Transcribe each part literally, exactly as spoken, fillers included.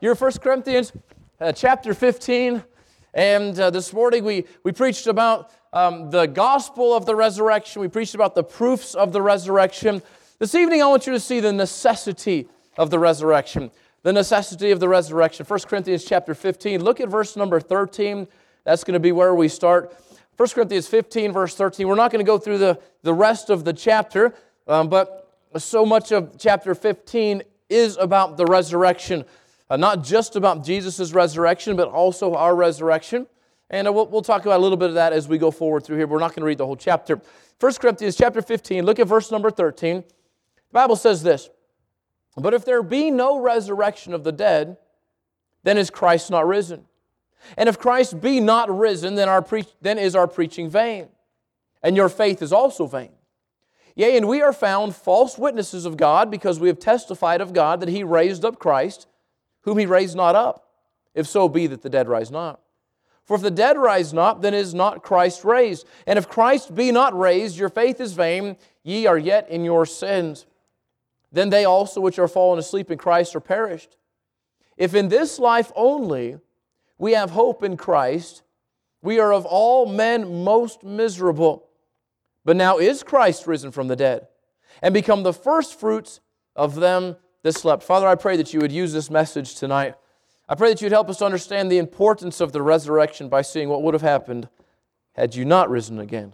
You're First Corinthians uh, chapter fifteen, and uh, this morning we, we preached about um, the gospel of the resurrection. We preached about the proofs of the resurrection. This evening I want you to see the necessity of the resurrection. The necessity of the resurrection. First Corinthians chapter fifteen. Look at verse number thirteen. That's going to be where we start. First Corinthians fifteen, verse thirteen. We're not going to go through the, the rest of the chapter, um, but so much of chapter fifteen is about the resurrection. Uh, not just about Jesus' resurrection, but also our resurrection. And uh, we'll, we'll talk about a little bit of that as we go forward through here. But we're not going to read the whole chapter. First Corinthians chapter fifteen, look at verse number thirteen. The Bible says this, "But if there be no resurrection of the dead, then is Christ not risen? And if Christ be not risen, then, our pre- then is our preaching vain, and your faith is also vain. Yea, and we are found false witnesses of God, because we have testified of God that He raised up Christ, whom He raised not up, if so be that the dead rise not. For if the dead rise not, then is not Christ raised. And if Christ be not raised, your faith is vain, ye are yet in your sins. Then they also which are fallen asleep in Christ are perished. If in this life only we have hope in Christ, we are of all men most miserable. But now is Christ risen from the dead, and become the firstfruits of them that slept." Father, I pray that you would use this message tonight. I pray that you would help us to understand the importance of the resurrection by seeing what would have happened had you not risen again.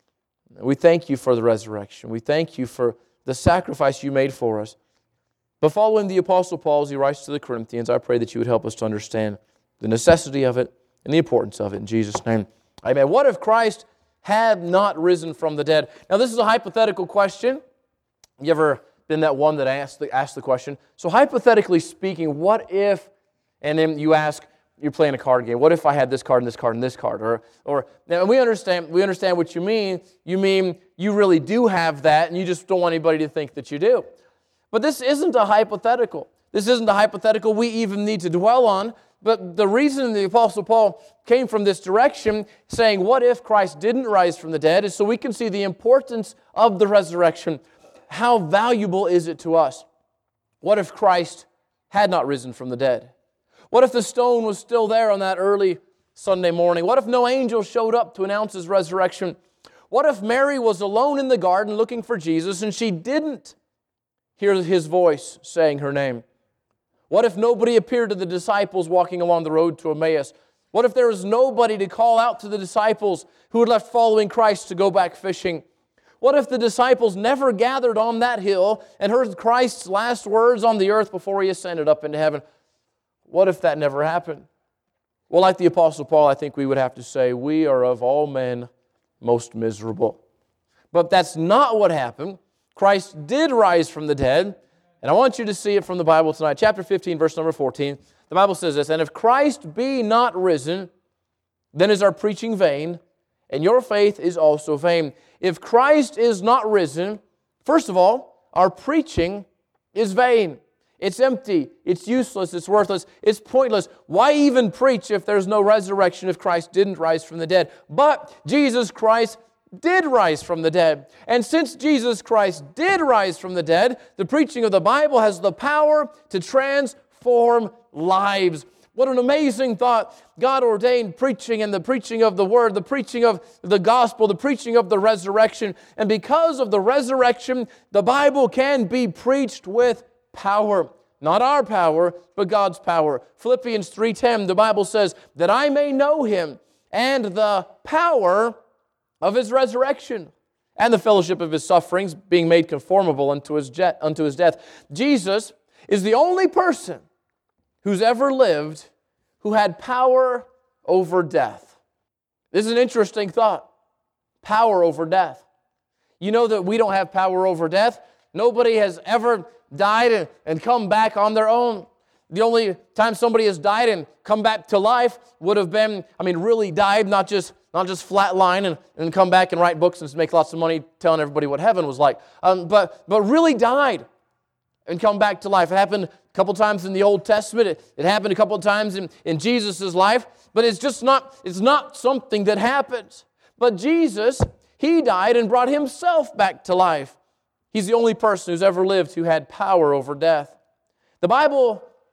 We thank you for the resurrection. We thank you for the sacrifice you made for us. But following the Apostle Paul as he writes to the Corinthians, I pray that you would help us to understand the necessity of it and the importance of it. In Jesus' name, amen. What if Christ had not risen from the dead? Now, this is a hypothetical question. You ever been that one that asked the, asked the question? So hypothetically speaking, what if, and then you ask, you're playing a card game, what if I had this card and this card and this card? Or, or now we understand, we understand what you mean. You mean you really do have that, and you just don't want anybody to think that you do. But this isn't a hypothetical. This isn't a hypothetical we even need to dwell on. But the reason the Apostle Paul came from this direction, saying, what if Christ didn't rise from the dead, is so we can see the importance of the resurrection. How valuable is it to us? What if Christ had not risen from the dead? What if the stone was still there on that early Sunday morning? What if no angel showed up to announce His resurrection? What if Mary was alone in the garden looking for Jesus and she didn't hear His voice saying her name? What if nobody appeared to the disciples walking along the road to Emmaus? What if there was nobody to call out to the disciples who had left following Christ to go back fishing? What if the disciples never gathered on that hill and heard Christ's last words on the earth before He ascended up into heaven? What if that never happened? Well, like the Apostle Paul, I think we would have to say, we are of all men most miserable. But that's not what happened. Christ did rise from the dead, and I want you to see it from the Bible tonight. Chapter fifteen, verse number fourteen. The Bible says this, "And if Christ be not risen, then is our preaching vain, and your faith is also vain." If Christ is not risen, first of all, our preaching is vain. It's empty. It's useless. It's worthless. It's pointless. Why even preach if there's no resurrection, if Christ didn't rise from the dead? But Jesus Christ did rise from the dead. And since Jesus Christ did rise from the dead, the preaching of the Bible has the power to transform lives. What an amazing thought. God ordained preaching and the preaching of the Word, the preaching of the gospel, the preaching of the resurrection. And because of the resurrection, the Bible can be preached with power. Not our power, but God's power. Philippians three ten, the Bible says, "That I may know Him and the power of His resurrection and the fellowship of His sufferings, being made conformable unto His, jet, unto his death." Jesus is the only person who's ever lived who had power over death. This is an interesting thought. Power over death. You know that we don't have power over death. Nobody has ever died and, and come back on their own. The only time somebody has died and come back to life would have been, I mean, really died, not just not just flatline and, and come back and write books and make lots of money telling everybody what heaven was like, um, but, but really died and come back to life. It happened a couple times in the Old Testament. It, it happened a couple times in, in Jesus' life, but it's just not, it's not something that happens. But Jesus, He died and brought Himself back to life. He's the only person who's ever lived who had power over death. The Bible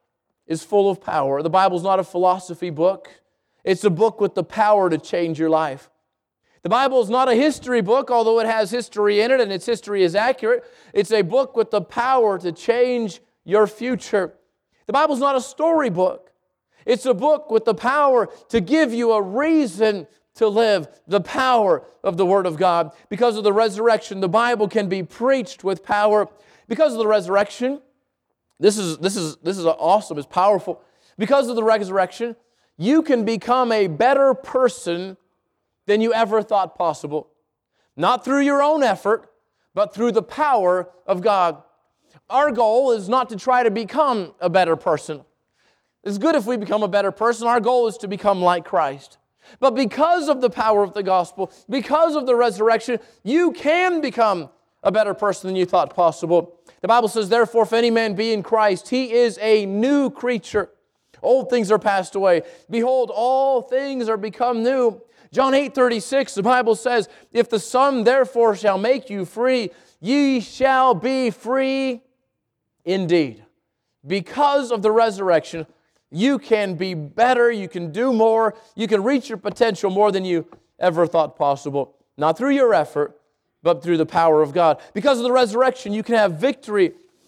is full of power. The Bible's not a philosophy book. It's a book with the power to change your life. The Bible is not a history book, although it has history in it and its history is accurate. It's a book with the power to change your future. The Bible's not a story book. It's a book with the power to give you a reason to live, the power of the Word of God. Because of the resurrection, the Bible can be preached with power. Because of the resurrection, this is, this is, this is awesome, it's powerful. Because of the resurrection, you can become a better person than you ever thought possible. Not through your own effort, but through the power of God. Our goal is not to try to become a better person. It's good if we become a better person. Our goal is to become like Christ. But because of the power of the gospel, because of the resurrection, you can become a better person than you thought possible. The Bible says, therefore, if any man be in Christ, he is a new creature. Old things are passed away. Behold, all things are become new. John eight thirty-six, the Bible says, if the Son therefore shall make you free, ye shall be free indeed. Because of the resurrection, you can be better, you can do more, you can reach your potential more than you ever thought possible. Not through your effort, but through the power of God. Because of the resurrection, you can have victory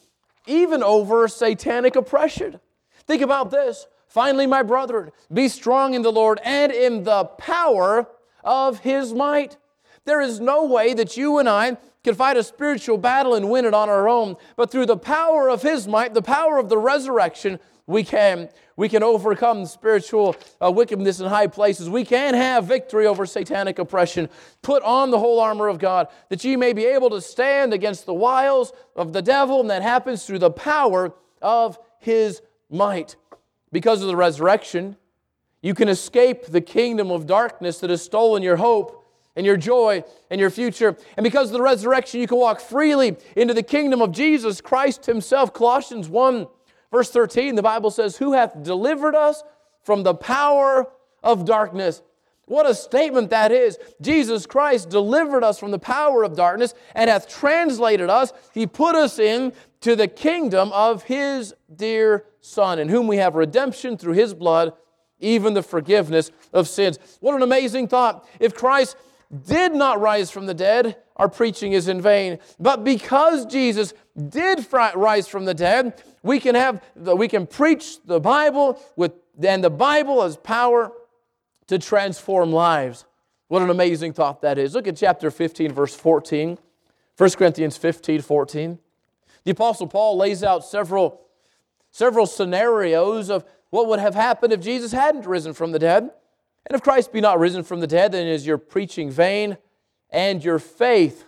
even over satanic oppression. Think about this. Finally, my brethren, be strong in the Lord and in the power of His might. There is no way that you and I can fight a spiritual battle and win it on our own, but through the power of His might, the power of the resurrection, we can. We can overcome spiritual uh, wickedness in high places. We can have victory over satanic oppression. Put on the whole armor of God, that ye may be able to stand against the wiles of the devil, and that happens through the power of His might. Because of the resurrection, you can escape the kingdom of darkness that has stolen your hope and your joy and your future. And because of the resurrection, you can walk freely into the kingdom of Jesus Christ Himself. Colossians one, verse thirteen, the Bible says, who hath delivered us from the power of darkness. What a statement that is. Jesus Christ delivered us from the power of darkness and hath translated us. He put us in to the kingdom of His dear Son, in whom we have redemption through His blood, even the forgiveness of sins. What an amazing thought. If Christ did not rise from the dead, our preaching is in vain. But because Jesus did rise from the dead, we can have we can preach the Bible with and the Bible has power to transform lives. What an amazing thought that is. Look at chapter fifteen, verse fourteen. First Corinthians fifteen, fourteen. The Apostle Paul lays out several, several scenarios of what would have happened if Jesus hadn't risen from the dead. And if Christ be not risen from the dead, then is your preaching vain, and your faith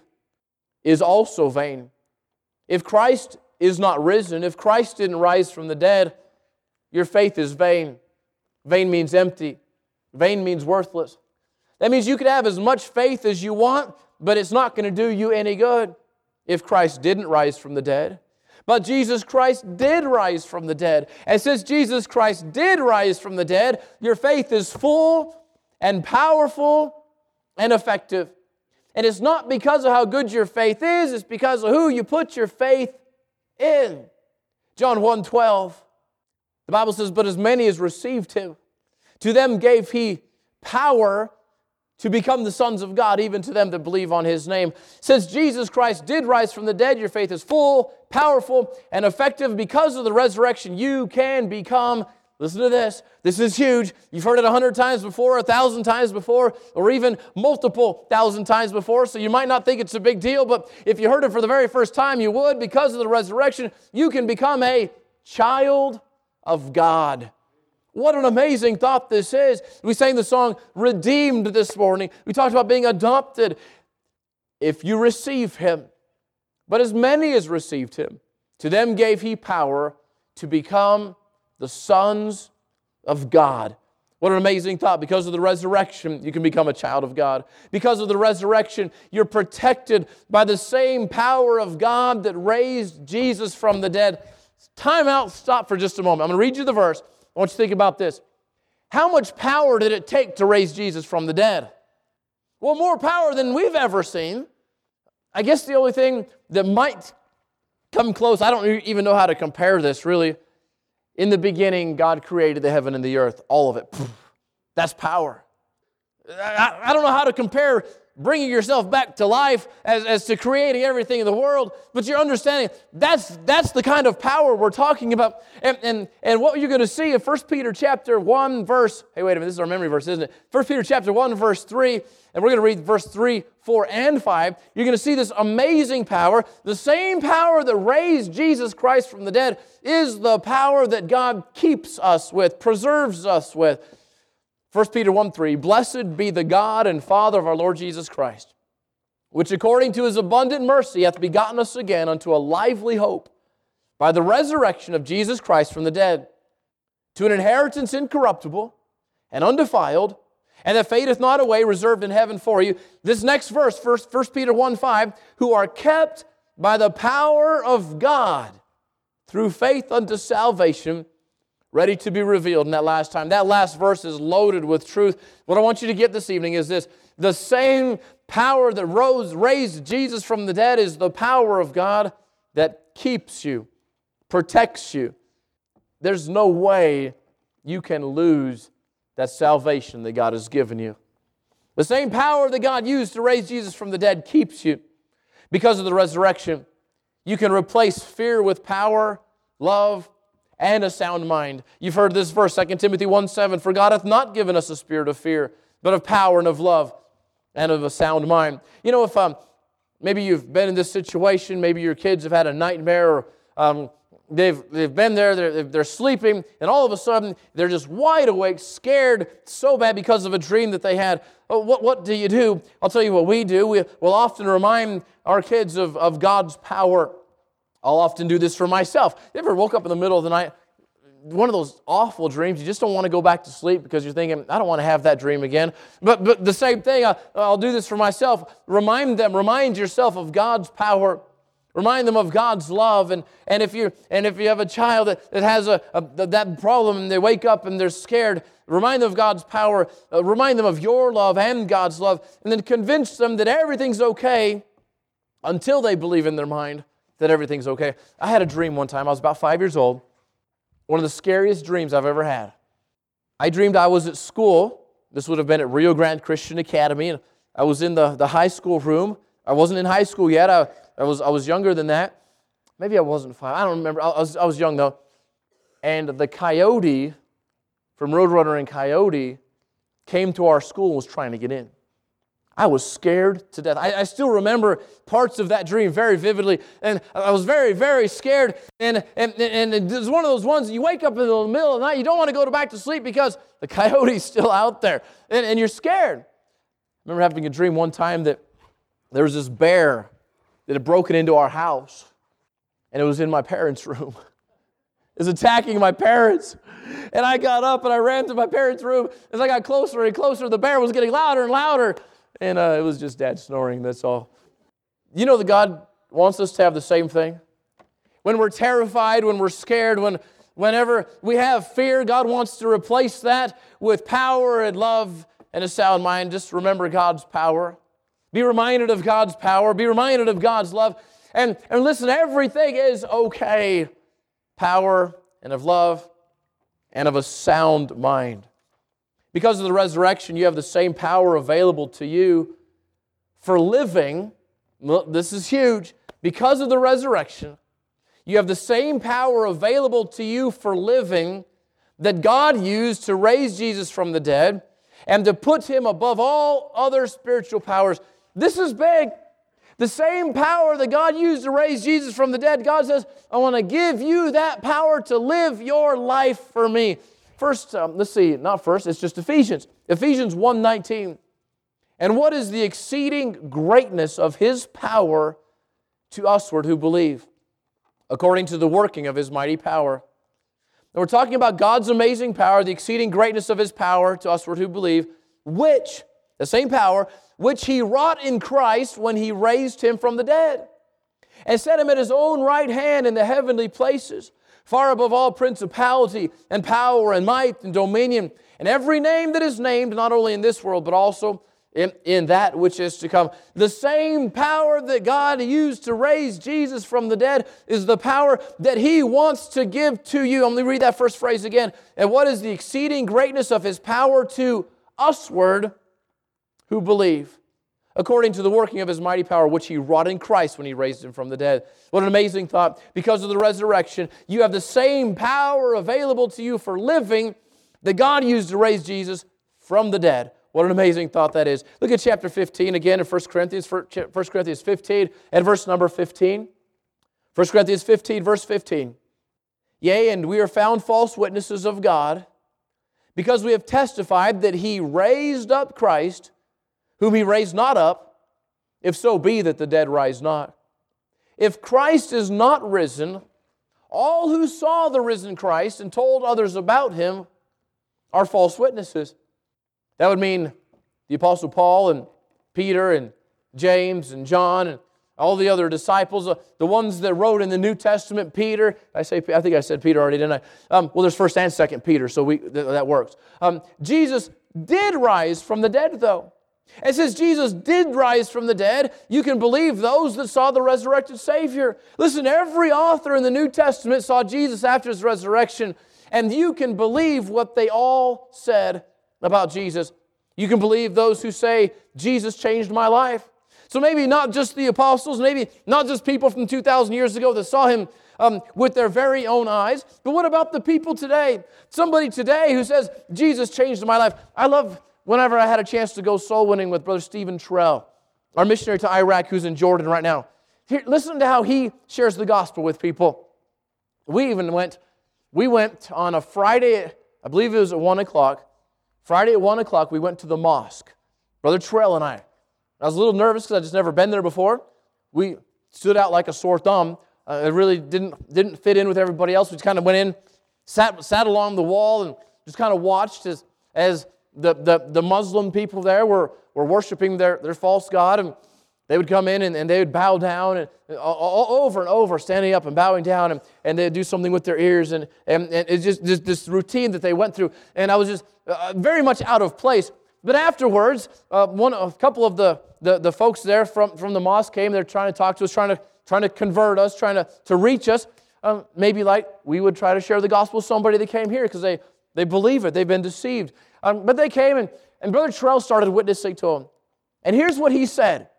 is also vain. If Christ is not risen, if Christ didn't rise from the dead, your faith is vain. Vain means empty. Vain means worthless. That means you could have as much faith as you want, but it's not going to do you any good if Christ didn't rise from the dead. But Jesus Christ did rise from the dead. And since Jesus Christ did rise from the dead, your faith is full and powerful and effective. And it's not because of how good your faith is, it's because of who you put your faith in. John one twelve, the Bible says, but as many as received Him, to them gave He power to become the sons of God, even to them that believe on His name. Since Jesus Christ did rise from the dead, your faith is full, powerful, and effective. Because of the resurrection, you can become, listen to this, this is huge. You've heard it a hundred times before, a thousand times before, or even multiple thousand times before, so you might not think it's a big deal, but if you heard it for the very first time, you would. Because of the resurrection, you can become a child of God. What an amazing thought this is. We sang the song Redeemed this morning. We talked about being adopted. If you receive Him, but as many as received Him, to them gave He power to become the sons of God. What an amazing thought. Because of the resurrection, you can become a child of God. Because of the resurrection, you're protected by the same power of God that raised Jesus from the dead. Time out, stop for just a moment. I'm going to read you the verse. I want you to think about this. How much power did it take to raise Jesus from the dead? Well, more power than we've ever seen. I guess the only thing that might come close, I don't even know how to compare this really, In the beginning, God created the heaven and the earth, all of it. That's power. I, I don't know how to compare bringing yourself back to life as, as to creating everything in the world, but you're understanding that's that's the kind of power we're talking about. And and, and what you're going to see in First Peter chapter one, verse, hey, wait a minute, this is our memory verse, isn't it? First Peter chapter one, verse three, and we're going to read verse three, four, and five. You're going to see this amazing power. The same power that raised Jesus Christ from the dead is the power that God keeps us with, preserves us with. First Peter one three, Blessed be the God and Father of our Lord Jesus Christ, which according to His abundant mercy hath begotten us again unto a lively hope by the resurrection of Jesus Christ from the dead, to an inheritance incorruptible and undefiled, and that fadeth not away, reserved in heaven for you. This next verse, First Peter one five, who are kept by the power of God through faith unto salvation, ready to be revealed in that last time. That last verse is loaded with truth. What I want you to get this evening is this. The same power that rose, raised Jesus from the dead is the power of God that keeps you, protects you. There's no way you can lose that salvation that God has given you. The same power that God used to raise Jesus from the dead keeps you. Because of the resurrection, you can replace fear with power, love, and a sound mind. You've heard this verse, Second Timothy one seven, For God hath not given us a spirit of fear, but of power and of love and of a sound mind. You know, if um, maybe you've been in this situation, maybe your kids have had a nightmare, or um, they've, they've been there, they're, they're sleeping, and all of a sudden they're just wide awake, scared so bad because of a dream that they had. Oh, what, what do you do? I'll tell you what we do. We, we'll often remind our kids of, of God's power. I'll often do this for myself. You ever woke up in the middle of the night, one of those awful dreams, you just don't want to go back to sleep because you're thinking, I don't want to have that dream again. But but the same thing, I, I'll do this for myself. Remind them, remind yourself of God's power. Remind them of God's love. And, and if you and if you have a child that, that has a, a that problem and they wake up and they're scared, remind them of God's power. Uh, remind them of your love and God's love. And then convince them that everything's okay until they believe in their mind that everything's okay. I had a dream one time. I was about five years old. One of the scariest dreams I've ever had. I dreamed I was at school. This would have been at Rio Grande Christian Academy. And I was in the, the high school room. I wasn't in high school yet. I, I was I was younger than that. Maybe I wasn't five. I don't remember. I was, I was young though. And the coyote from Roadrunner and Coyote came to our school and was trying to get in. I was scared to death. I, I still remember parts of that dream very vividly. And I was very, very scared. And, and, and it was one of those ones, you wake up in the middle of the night, you don't want to go back to sleep because the coyote's still out there. And, and you're scared. I remember having a dream one time that there was this bear that had broken into our house. And it was in my parents' room. It was attacking my parents. And I got up and I ran to my parents' room. As I got closer and closer, the bear was getting louder and louder. And uh, it was just Dad snoring, that's all. You know that God wants us to have the same thing? When we're terrified, when we're scared, when whenever we have fear, God wants to replace that with power and love and a sound mind. Just remember God's power. Be reminded of God's power. Be reminded of God's love. And, and listen, everything is okay. Power and of love and of a sound mind. Because of the resurrection, you have the same power available to you for living. This is huge. Because of the resurrection, you have the same power available to you for living that God used to raise Jesus from the dead and to put Him above all other spiritual powers. This is big. The same power that God used to raise Jesus from the dead, God says, I want to give you that power to live your life for me. First, um, let's see, not first, it's just Ephesians. Ephesians one nineteen. And what is the exceeding greatness of His power to usward who believe, according to the working of His mighty power. And we're talking about God's amazing power, the exceeding greatness of His power to usward who believe, which, the same power, which He wrought in Christ when He raised Him from the dead, and set Him at His own right hand in the heavenly places, far above all principality and power and might and dominion, and every name that is named, not only in this world, but also in, in that which is to come. The same power that God used to raise Jesus from the dead is the power that He wants to give to you. Let me read that first phrase again. And what is the exceeding greatness of His power to usward who believe, according to the working of His mighty power, which He wrought in Christ when He raised Him from the dead. What an amazing thought. Because of the resurrection, you have the same power available to you for living that God used to raise Jesus from the dead. What an amazing thought that is. Look at chapter fifteen again in First Corinthians, First Corinthians fifteen and verse number fifteen. First Corinthians fifteen, verse fifteen. Yea, and we are found false witnesses of God, because we have testified that He raised up Christ, whom He raised not up, if so be that the dead rise not. If Christ is not risen, all who saw the risen Christ and told others about Him are false witnesses. That would mean the Apostle Paul and Peter and James and John and all the other disciples, uh, the ones that wrote in the New Testament. Peter, I say, I think I said Peter already, didn't I? Um, well, there's First and Second Peter, so we th- that works. Um, Jesus did rise from the dead, though. And since Jesus did rise from the dead, you can believe those that saw the resurrected Savior. Listen, every author in the New Testament saw Jesus after His resurrection, and you can believe what they all said about Jesus. You can believe those who say, Jesus changed my life. So maybe not just the apostles, maybe not just people from two thousand years ago that saw Him um, with their very own eyes, but what about the people today? Somebody today who says, Jesus changed my life. I love whenever I had a chance to go soul winning with Brother Stephen Terrell, our missionary to Iraq who's in Jordan right now. Here, listen to how he shares the gospel with people. We even went, we went on a Friday, I believe it was at one o'clock, Friday at one o'clock, we went to the mosque. Brother Terrell and I. I was a little nervous because I'd just never been there before. We stood out like a sore thumb. Uh, it really didn't didn't fit in with everybody else. We just kind of went in, sat sat along the wall, and just kind of watched as as the, the, the Muslim people there were, were worshiping their, their false god. And they would come in and, and they would bow down and all, over and over, standing up and bowing down, and, and they'd do something with their ears. And, and, and it's just this, this routine that they went through. And I was just uh, very much out of place. But afterwards, uh, one a couple of the, the, the folks there from, from the mosque came. They're trying to talk to us, trying to trying to convert us, trying to, to reach us. Um, maybe like we would try to share the gospel with somebody that came here because they, they believe it. They've been deceived. Um, but they came, and, and Brother Terrell started witnessing to them. And here's what he said.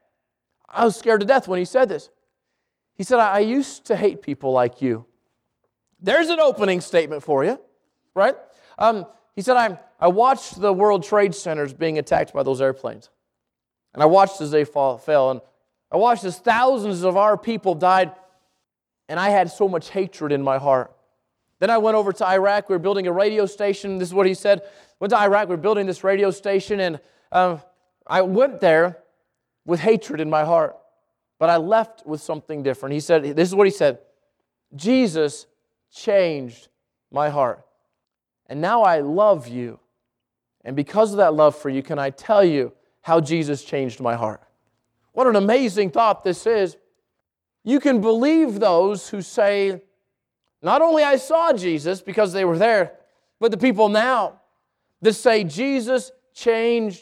I was scared to death when he said this. He said, I, I used to hate people like you. There's an opening statement for you, right? Um, he said, I, I watched the World Trade Centers being attacked by those airplanes. And I watched as they fall, fell. And I watched as thousands of our people died. And I had so much hatred in my heart. Then I went over to Iraq. We were building a radio station. This is what he said. Went to Iraq. We were building this radio station. And um, I went there with hatred in my heart. But I left with something different. He said, this is what he said. Jesus changed my heart. And now I love you. And because of that love for you, can I tell you how Jesus changed my heart? What an amazing thought this is. You can believe those who say, not only I saw Jesus because they were there, but the people now that say, Jesus changed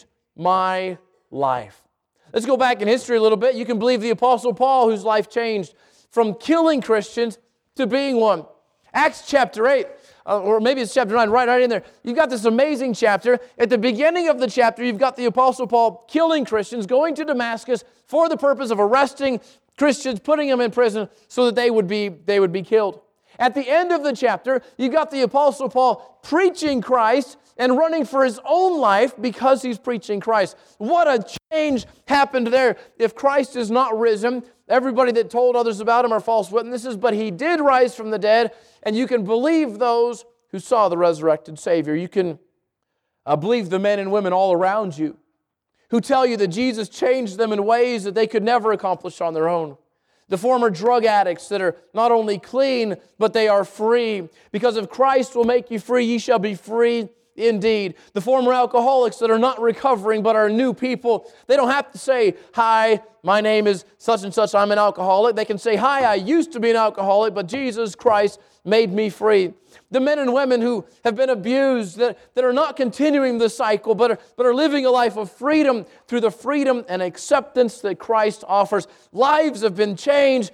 my life. Let's go back in history a little bit. You can believe the Apostle Paul, whose life changed from killing Christians to being one. Acts chapter eight, uh, or maybe it's chapter nine, right, right in there. You've got this amazing chapter. At the beginning of the chapter, you've got the Apostle Paul killing Christians, going to Damascus for the purpose of arresting Christians, putting them in prison so that they would be, they would be killed. At the end of the chapter, you got the Apostle Paul preaching Christ and running for his own life because he's preaching Christ. What a change happened there. If Christ is not risen, everybody that told others about him are false witnesses, but he did rise from the dead, and you can believe those who saw the resurrected Savior. You can uh, believe the men and women all around you who tell you that Jesus changed them in ways that they could never accomplish on their own. The former drug addicts that are not only clean, but they are free. Because if Christ will make you free, ye shall be free indeed. The former alcoholics that are not recovering but are new people, they don't have to say, "Hi, my name is such and such, I'm an alcoholic." They can say, "Hi, I used to be an alcoholic, but Jesus Christ made me free." The men and women who have been abused, that, that are not continuing the cycle, but are, but are living a life of freedom through the freedom and acceptance that Christ offers. Lives have been changed,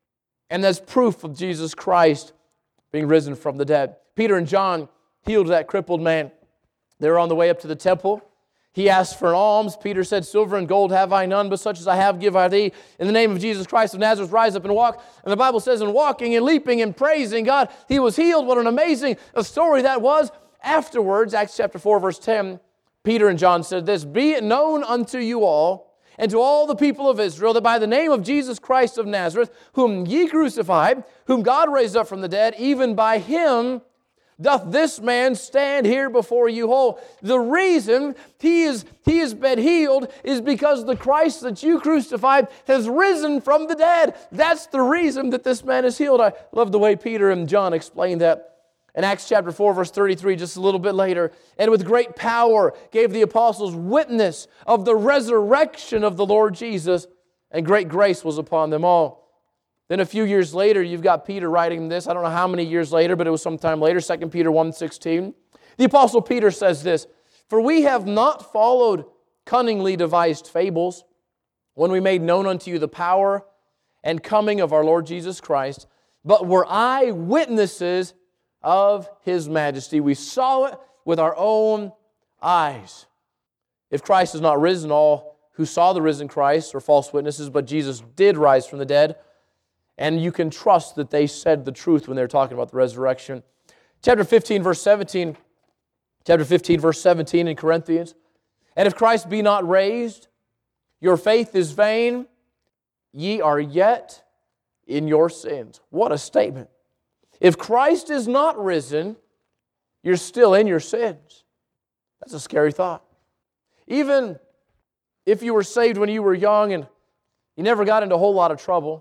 and that's proof of Jesus Christ being risen from the dead. Peter and John healed that crippled man. They were on the way up to the temple. He asked for an alms. Peter said, "Silver and gold have I none, but such as I have give I thee. In the name of Jesus Christ of Nazareth, rise up and walk." And the Bible says, in walking and leaping and praising God, he was healed. What an amazing story that was. Afterwards, Acts chapter four, verse ten, Peter and John said this, "Be it known unto you all, and to all the people of Israel, that by the name of Jesus Christ of Nazareth, whom ye crucified, whom God raised up from the dead, even by him doth this man stand here before you whole." The reason he is he has been healed is because the Christ that you crucified has risen from the dead. That's the reason that this man is healed. I love the way Peter and John explained that. In Acts chapter four, verse thirty-three, just a little bit later, "And with great power gave the apostles witness of the resurrection of the Lord Jesus, and great grace was upon them all." Then a few years later, you've got Peter writing this. I don't know how many years later, but it was sometime later, Second Peter one sixteen. The Apostle Peter says this, "For we have not followed cunningly devised fables, when we made known unto you the power and coming of our Lord Jesus Christ, but were eyewitnesses of His majesty." We saw it with our own eyes. If Christ is not risen, all who saw the risen Christ are false witnesses, but Jesus did rise from the dead. And you can trust that they said the truth when they're talking about the resurrection. Chapter fifteen, verse seventeen. Chapter fifteen, verse seventeen in Corinthians. "And if Christ be not raised, your faith is vain. Ye are yet in your sins." What a statement. If Christ is not risen, you're still in your sins. That's a scary thought. Even if you were saved when you were young and you never got into a whole lot of trouble,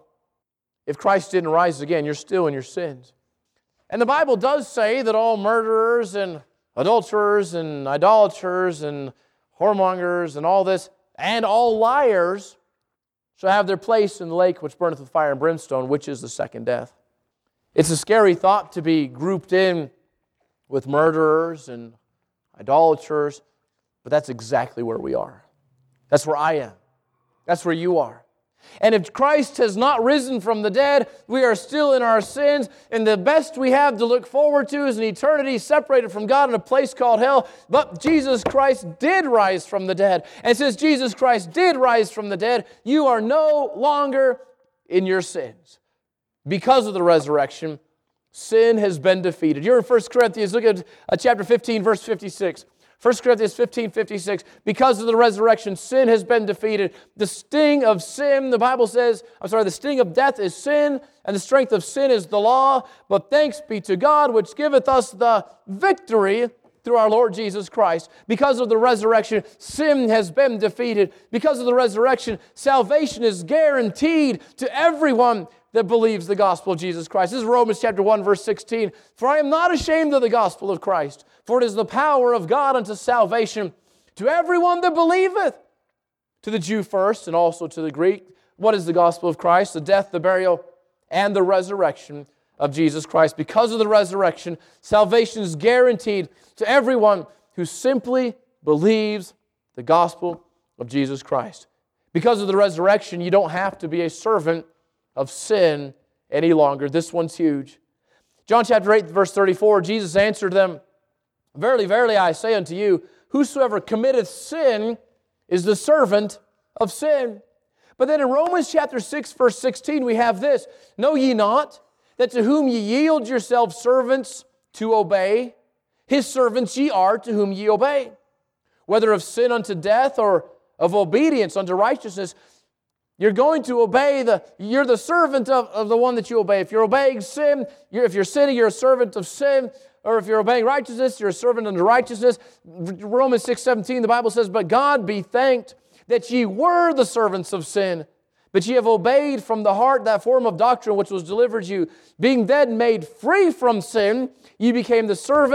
if Christ didn't rise again, you're still in your sins. And the Bible does say that all murderers and adulterers and idolaters and whoremongers and all this, and all liars shall have their place in the lake which burneth with fire and brimstone, which is the second death. It's a scary thought to be grouped in with murderers and idolaters, but that's exactly where we are. That's where I am. That's where you are. And if Christ has not risen from the dead, we are still in our sins, and the best we have to look forward to is an eternity separated from God in a place called hell. But Jesus Christ did rise from the dead. And since Jesus Christ did rise from the dead, you are no longer in your sins. Because of the resurrection, sin has been defeated. You're in First Corinthians, look at chapter fifteen, verse fifty-six. First Corinthians fifteen, fifty-six, because of the resurrection, sin has been defeated. The sting of sin, the Bible says, I'm sorry, the sting of death is sin, and the strength of sin is the law. But thanks be to God, which giveth us the victory through our Lord Jesus Christ. Because of the resurrection, sin has been defeated. Because of the resurrection, salvation is guaranteed to everyone that believes the gospel of Jesus Christ. This is Romans chapter one, verse sixteen. "For I am not ashamed of the gospel of Christ, for it is the power of God unto salvation to everyone that believeth, to the Jew first, and also to the Greek." What is the gospel of Christ? The death, the burial, and the resurrection of Jesus Christ. Because of the resurrection, salvation is guaranteed to everyone who simply believes the gospel of Jesus Christ. Because of the resurrection, you don't have to be a servant of sin any longer. This one's huge. John chapter eight, verse thirty-four, Jesus answered them, "Verily, verily, I say unto you, whosoever committeth sin is the servant of sin." But then in Romans chapter six, verse sixteen, we have this, "Know ye not that to whom ye yield yourselves servants to obey, his servants ye are to whom ye obey, whether of sin unto death or of obedience unto righteousness." You're going to obey the, you're the servant of, of the one that you obey. If you're obeying sin, you're, if you're sinning, you're a servant of sin. Or if you're obeying righteousness, you're a servant unto righteousness. Romans six seventeen, the Bible says, "But God be thanked that ye were the servants of sin, but ye have obeyed from the heart that form of doctrine which was delivered you. Being then made free from sin, ye became the servants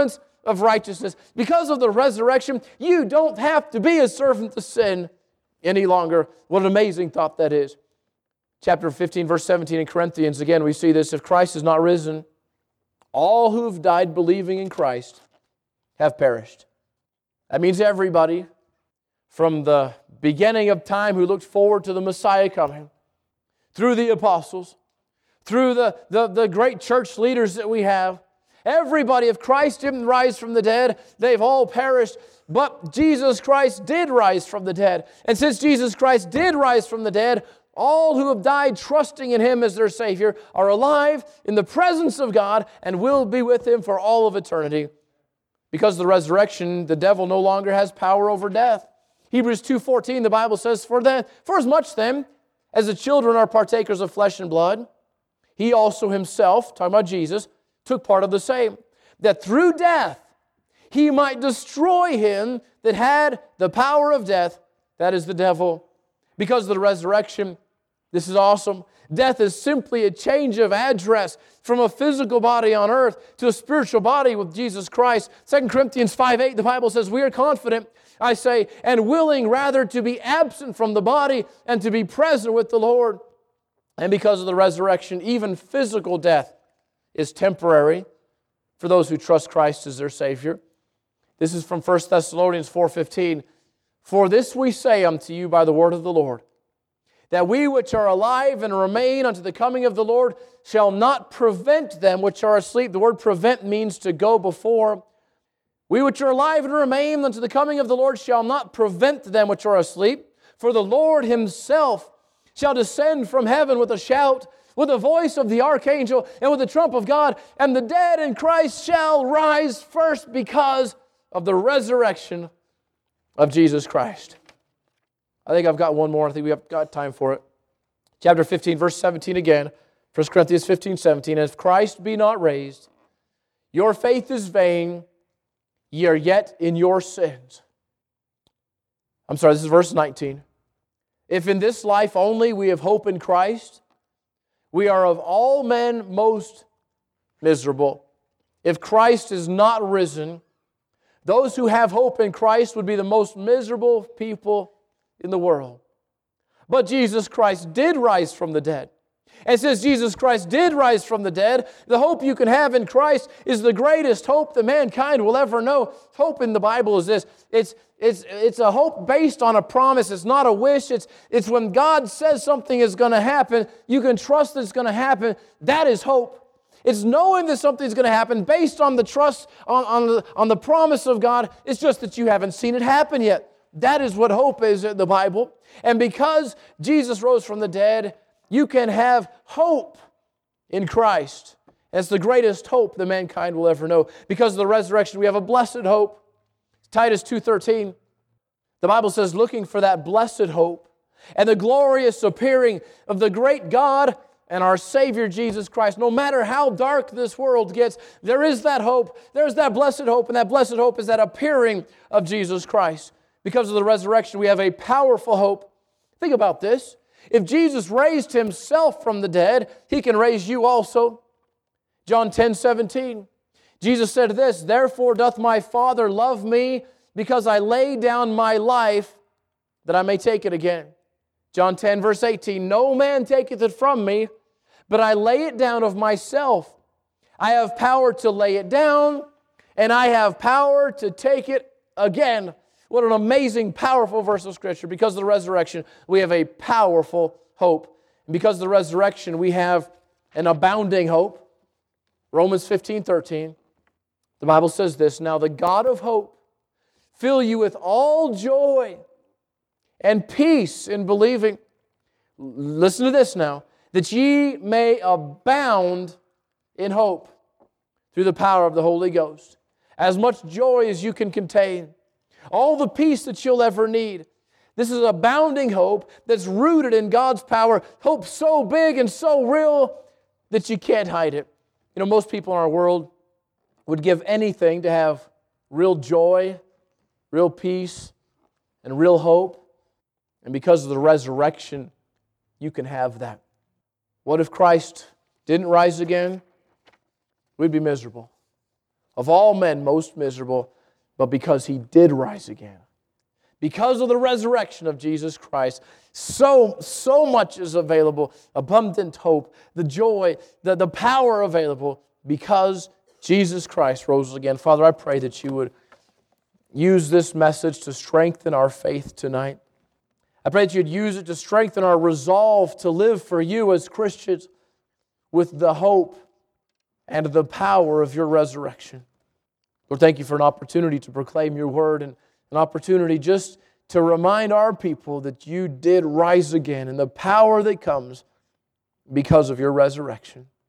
of righteousness. Because of the resurrection, you don't have to be a servant to sin any longer. What an amazing thought that is. Chapter fifteen, verse seventeen in Corinthians, again, we see this. If Christ is not risen, all who have died believing in Christ have perished. That means everybody from the beginning of time who looked forward to the Messiah coming, through the apostles, through the, the, the great church leaders that we have. Everybody, if Christ didn't rise from the dead, they've all perished. But Jesus Christ did rise from the dead. And since Jesus Christ did rise from the dead, all who have died trusting in Him as their Savior are alive in the presence of God and will be with Him for all of eternity. Because of the resurrection, the devil no longer has power over death. Hebrews two fourteen, the Bible says, For then, for as much then as the children are partakers of flesh and blood, He also Himself, talking about Jesus, took part of the same, that through death He might destroy him that had the power of death, that is the devil. Because of the resurrection, this is awesome. Death is simply a change of address from a physical body on earth to a spiritual body with Jesus Christ. Second Corinthians five eight, the Bible says, We are confident, I say, and willing rather to be absent from the body and to be present with the Lord. And because of the resurrection, even physical death is temporary for those who trust Christ as their Savior. This is from First Thessalonians four fifteen. For this we say unto you by the word of the Lord, that we which are alive and remain unto the coming of the Lord shall not prevent them which are asleep. The word prevent means to go before. We which are alive and remain unto the coming of the Lord shall not prevent them which are asleep. For the Lord Himself shall descend from heaven with a shout, with the voice of the archangel, and with the trump of God, and the dead in Christ shall rise first because of the resurrection of Jesus Christ. I think I've got one more. I think we've got time for it. Chapter fifteen, verse seventeen again. First Corinthians fifteen, seventeen. If Christ be not raised, your faith is vain, ye are yet in your sins. I'm sorry, this is verse nineteen. If in this life only we have hope in Christ, we are of all men most miserable. If Christ is not risen, those who have hope in Christ would be the most miserable people in the world. But Jesus Christ did rise from the dead. And since Jesus Christ did rise from the dead, the hope you can have in Christ is the greatest hope that mankind will ever know. Hope in the Bible is this. It's, it's, it's a hope based on a promise. It's not a wish. It's, it's when God says something is going to happen, you can trust that it's going to happen. That is hope. It's knowing that something's going to happen based on the trust, on, on, the, on the promise of God. It's just that you haven't seen it happen yet. That is what hope is in the Bible. And because Jesus rose from the dead, you can have hope in Christ. It's the greatest hope that mankind will ever know. Because of the resurrection, we have a blessed hope. Titus two thirteen, the Bible says, looking for that blessed hope and the glorious appearing of the great God and our Savior Jesus Christ. No matter how dark this world gets, there is that hope. There's that blessed hope, and that blessed hope is that appearing of Jesus Christ. Because of the resurrection, we have a powerful hope. Think about this. If Jesus raised Himself from the dead, He can raise you also. John ten seventeen. Jesus said this, Therefore doth my Father love me, because I lay down my life, that I may take it again. John ten verse eighteen. No man taketh it from me, but I lay it down of myself. I have power to lay it down, and I have power to take it again. What an amazing, powerful verse of Scripture. Because of the resurrection, we have a powerful hope. And because of the resurrection, we have an abounding hope. Romans fifteen thirteen. The Bible says this, Now the God of hope fill you with all joy and peace in believing. Listen to this now. That ye may abound in hope through the power of the Holy Ghost. As much joy as you can contain. All the peace that you'll ever need. This is abounding hope that's rooted in God's power. Hope so big and so real that you can't hide it. You know, most people in our world would give anything to have real joy, real peace, and real hope. And because of the resurrection, you can have that. What if Christ didn't rise again? We'd be miserable. of all men most miserable, but because He did rise again. Because of the resurrection of Jesus Christ, so, so much is available, abundant hope, the joy, the, the power available because Jesus Christ rose again. Father, I pray that You would use this message to strengthen our faith tonight. I pray that You'd use it to strengthen our resolve to live for You as Christians with the hope and the power of Your resurrection. Lord, thank You for an opportunity to proclaim Your word and an opportunity just to remind our people that You did rise again and the power that comes because of Your resurrection.